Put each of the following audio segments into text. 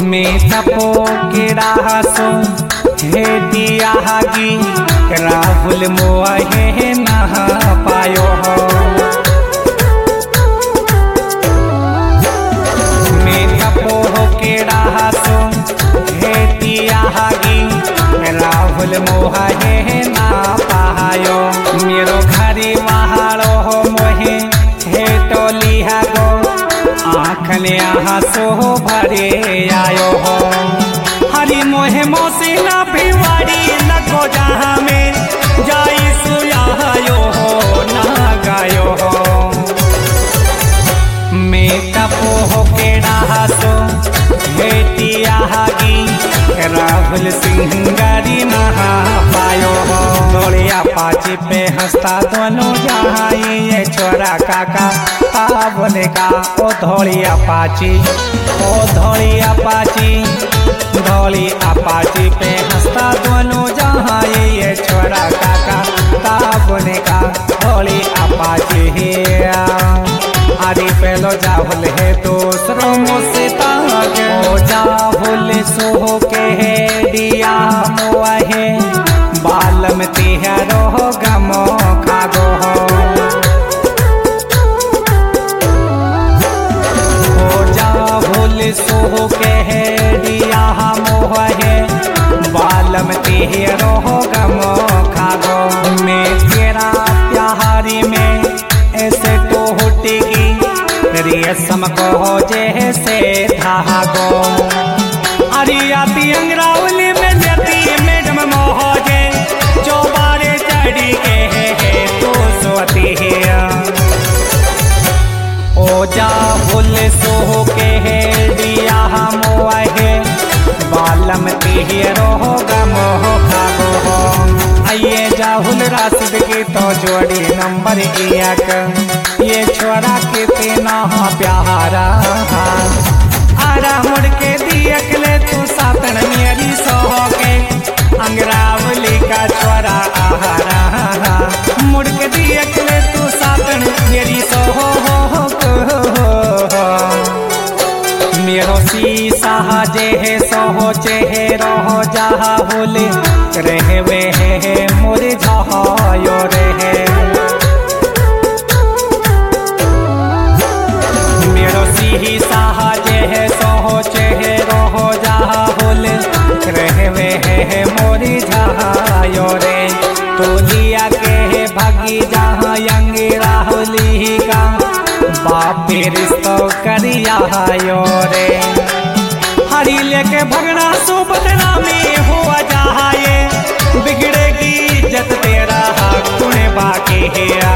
में तपो केड़ा सो हे दिया हागी राहुल मोआ हे नहा पायो हो। में तपो केड़ा सो हे दिया हागी राहुल मोहा हे ना पायो। मेरो घरी वहाड़ो हो मोहे हे टोली हागो आँखने आंसू भरे आयो हो। हरी मोहे मोसी ना भिवाड़ी लगो जहाँ में जाई सुयायो हो ना गायो हो। मैं तपो हो केड़ा सो बेटिया हागी राहुल सिंगारी नहा पायो हो। गोड़िया पाची पे हंसता दोनों जहाँ ये छोरा काका बोले का ओ धोली अपाची धोली अपाची पे हंसता दोनों जहाँ ये छोरा काका बोले का धोली अपाची है। आदि पहलो जाहुल है दूसरों से तागे ओ जाहुल सो के है दिया मोआ है बालम तिहरो गमो खागो हो। सो के है दिया मोह है बालम तेरो गमो खागो। मैं तेरा प्यारी में ऐसे तो होटेगी रेशम को जैसे धागो। अरे आती अंगरावली में लेती मैडम मोहजे चौबारे चढ़ी के है तो सोती है। ओ जाहुल सो के है दिया मोआ है बालम तिहरो गमो खागो हो। आइए जाहुल राशिद की तो जोड़ी नंबर 1 ये छोरा के तेना प्यारा आरा मुड़ के दियकले तू सातन मेरी सो के अंगरावली का छोरा आहारा मुड़ के दियकले तू सातन मेरी सो मेरो शीशा जे है सो चेहरो जहा होले रहवे है मोरे झायो रहे। मेरो शीशा जे है सो चेहरो जहा होले रहवे है मोरे झायो रे। तो लिया के भागी जहाँ अंगेरा होली का बापे रिश्तो करिया यो रे। हरी लेके भगना सो बदनामी हुआ जहाए बिगड़ेगी इज्जत तेरा कुने बाकी है।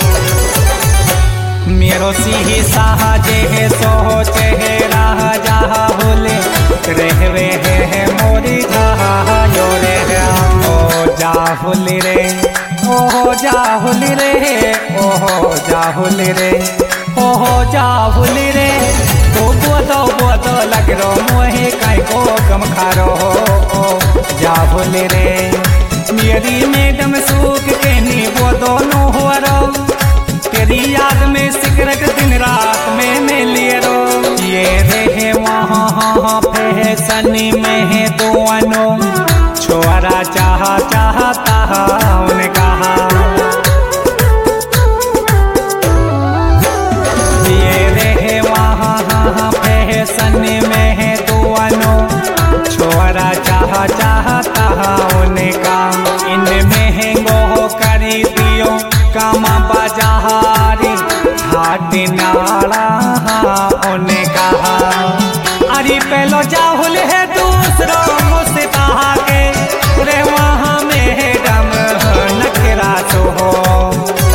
मेरो सिही साहजे है सो चेहरा जहा बोले रहवे है मोरी जहायो रे। ओ जाहुली रे ओ जाहुली रे ओ जाहुली रे ओहो जाहुली रे तो बोतो लग रो मोहे काई को कम खारो हो। जाहुली रे मेरी मैडम सूख के नी वो दोनों हो रो तेरी याद में सिगरेट दिन रात में मैं लिए रो। ये रहे वहाँ फैसनी में है दोनों छोरा चाहता उन्हें कहा। फैशन में है दोनों छोरा चाहता उनका। इन महंगो करी दियो कामा बाजारी घाट नाड़ा उनका। अरे पहलो जाहुल है दूसरों मुझसे कहा के रे वहाँ मैडम नखरा सो हो।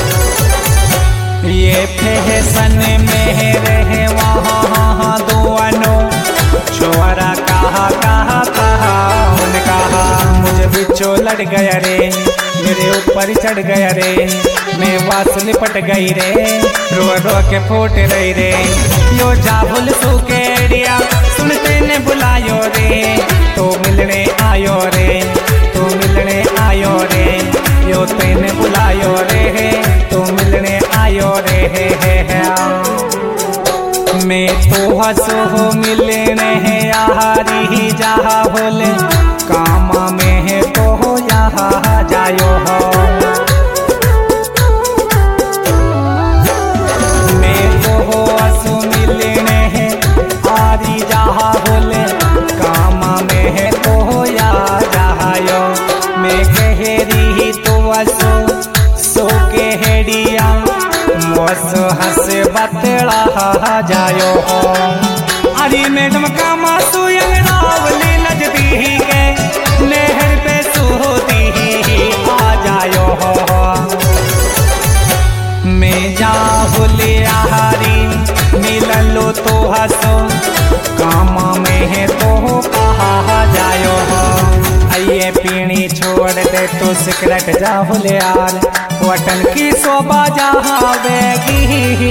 ये फैशन में रहे वहाँ दोनों छोरा कहा उनका। मुझे बिच्छो लड़ गया रे मेरे ऊपर चढ़ गया रे मैं वास लिपट गई रे रो के फूट रही रे। यो जाहुल सुकेड़िया सुनते ने बुलायो रे तो मिलने आयो रे तो मिलने आयो रे। यो तेने बुलायो रे तो मिलने आयो रे। मैं तो हसो मिलने यारी जहा बोले काम में है तो यहाँ जायो हो। मैं तो हसो मिलने यारी जहा बोले काम में है तो यहाँ जायो। मैं कहेरी तो हसो सो कहेरिया मोस हंसे बतला जायो हो। अरे मैडम का मासू अंगरावली लजदी के नहर पे सोती आ जायो हो। मैं जाहुले आहारी मिलन लो तो हंसो काम में है तो कहा जायो हो। आइए पीनी छोड़ दे तो सिगरेट जाहुले यार वटन की शोभा जहावेगी।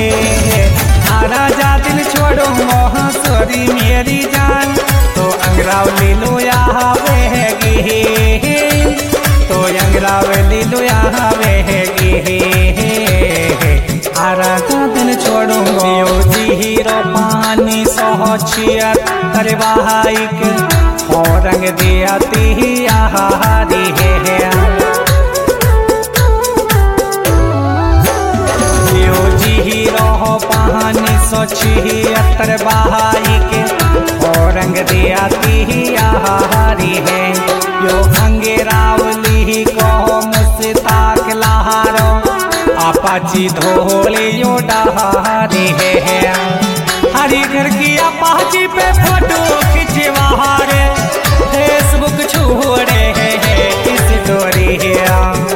राजा दिल छोड़ो मोहा सोरी मेरी जान तो अंगरावली लो आवेगी। तो अंगरावली लो आवेगी। राजा दिल छोड़ो हीरो पानी सो छियतर बाइक और रंग दिया ती आहारी है। हीरो पानी सो छियतर बाइक और रंग दिया ती आहारी है। यो अंगरावली को मुस्ताक लहारो अपाची धोले यो डहारी है। हरी घर की अपाची पे फोटो खिंचवा रे फेसबुक छोड़े इस स्टोरी है।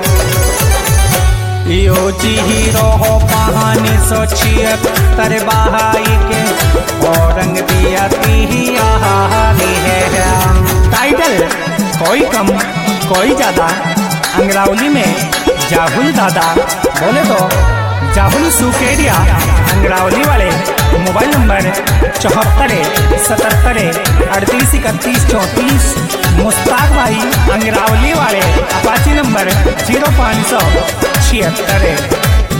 यो हीरो कहानी सो छियतर बाइक और रंग दिया ती आहारी है। टाइटल कोई कम कोई ज्यादा अंगरावली में जाहुल दादा बोले तो जाहुल सुकेरिया अंगरावली वाले मोबाइल नंबर 74 77 38 31 34। मुस्ताक भाई अंगरावली वाले अपाची नंबर 0576।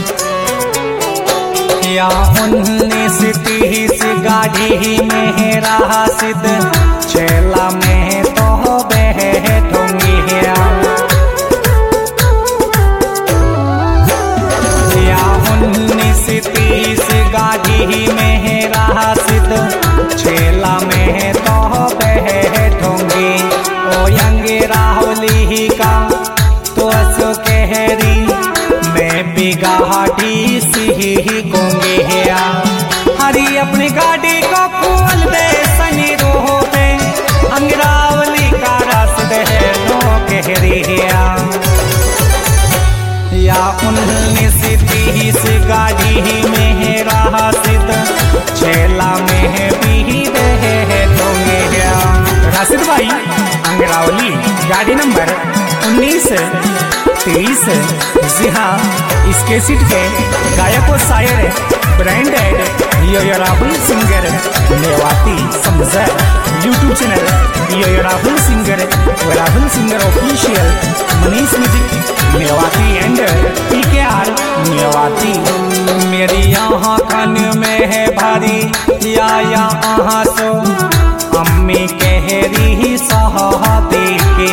या 1930 गाड़ी में रहा सिद्ध चेला में तो बैठूंगी। या 1930 गाड़ी में रहा सिद्ध चेला में तो बैठूंगी। ओ अंगरावली का तो असो कहरी मैं बिगाड़ी सी कहूंगी। हरी अपनी गाड़ी को खोल दे सनी रोह पे अंगरावली का रास्ते है नो कहरी। या 1930 गाड़ी में रहा सिद्ध चेला में भी बैठूंगी। राशिद भाई अंगरावली गाड़ी नंबर 19-23। जी हाँ, इसके सीट के गायक और शायर branded yo Rahul singer Mewati समझे। YouTube channel yo Rahul singer official Manish music Mewati and PKR Mewati. मेरी यहाँ खान में है भारी या यहाँ सो अम्मी कहरी सहाती के।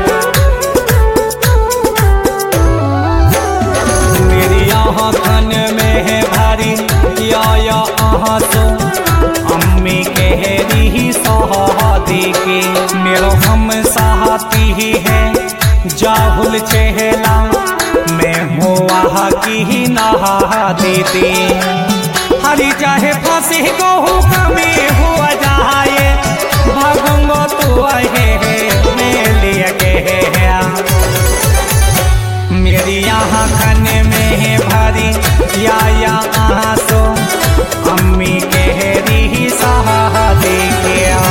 मेरी यहाँ खान में है भारी या यहाँ सो अम्मी कहरी सहाती के। मेरो हम सहाती ही है जाहुल चेहला मैं हो वहाँ की नहा देती। हरी चाहे फांसी को हुक्म हुआ जाए भागूंगो तो है मैं लिए के। मेरी यहाँ खाने में है भारी या यहाँ सो अम्मी कहरी सहा दे गया।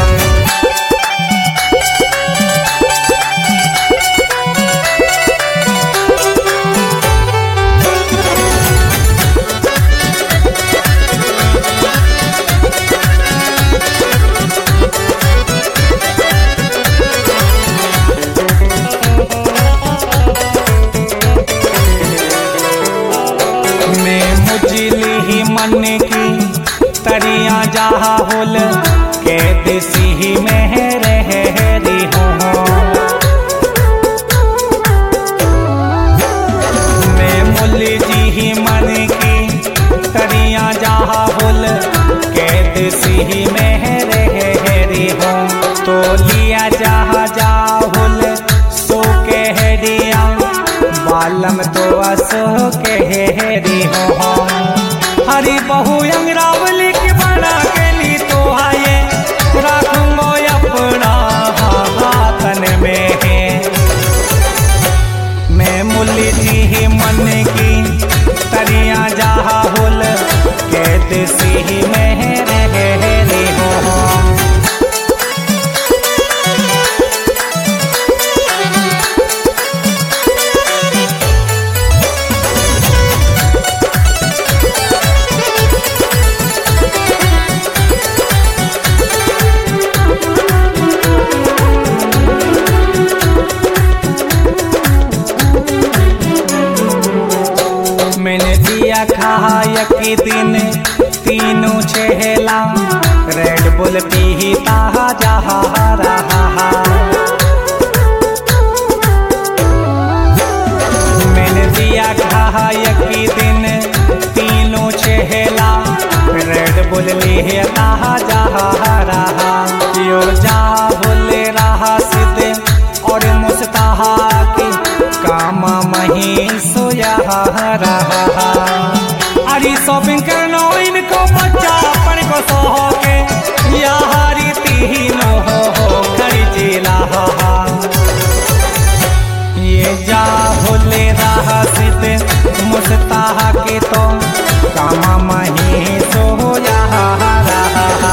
मन की तरिया जहा हुल के दिसी में रहरी हो। मैं मुल्ली जी मन की तरिया जहा हुल के दिसी में रहरी हो। तो लिया जहा जाहुल सो के हेरिया बालम तो असो के हेरी हो। हरी बहु अंगरावली की बना के ली तो आए रखूंगो अपना हाथन में है। मैं मुल्ली जी मन की तरिया जहा हुल के दिसी में रहरी हो। मैंने दिया खाया कि दिन तीनों चेहला रेड बुल पीता जहा रहा। मैंने दिया खाया कि दिन तीनों चेहला रेड बुल लेता जहा रहा। यो जा भूले रहा सिद्धे और मुस्ताहा की कामा मही सोया रहा। अरे शॉपिंग करना इनको बच्चा अपन को सो के यारी तीनों हो खरीजिला। ये जा भूले रहा सिद्ध मुस्ताहा के तो कामा मही सोया रहा।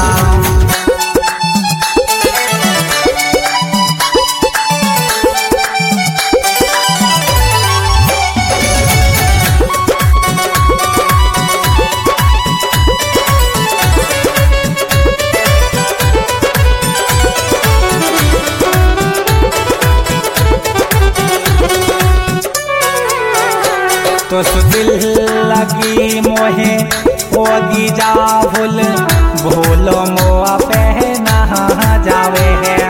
तो दिल लगी मोहे होगी जा भूल भूलो मोआ पहना जावे है।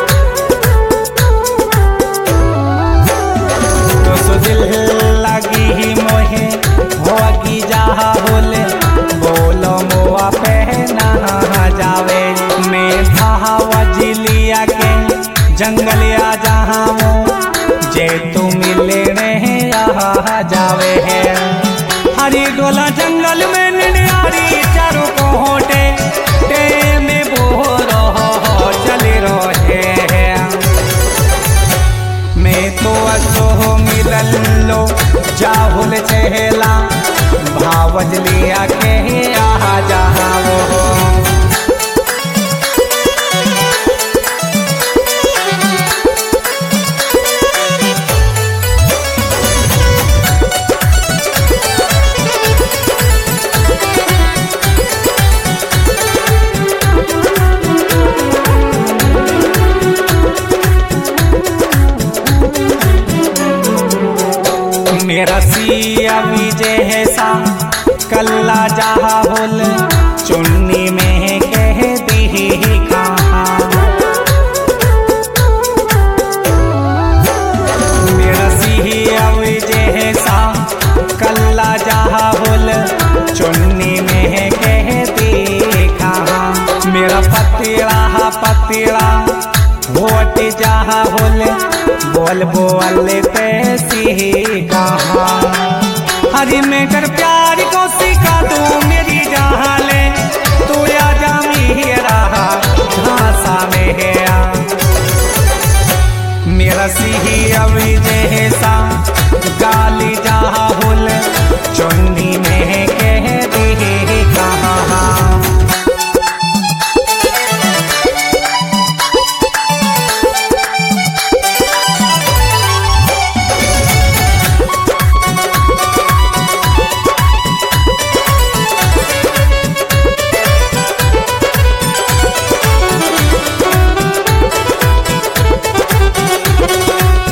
तो दिल लगी मोहे होगी जा भूल भूलो मोआ पहना जावे। मैं था वजिलिया के जंगलिया जहाँ जे तू मिले रहे जावे है। हरी डोला जंगल में निनियारी चारों को होटे टे में बोरो चले रहे। मैं तो असो मिलल लो जाहुल चेहला भावज लिया के आ जहाँ वो। मेरा सिया विजय है सा कल्ला जहा हुल चुन्नी में कह दी कहाँ। मेरा सिया विजय है सा कल्ला जहा हुल चुन्नी में कह दी कहाँ। मेरा पतिड़ा वोट जहा हुल बोल बोल पैसी कहाँ। हरी में कर प्यार को सिखा दूँ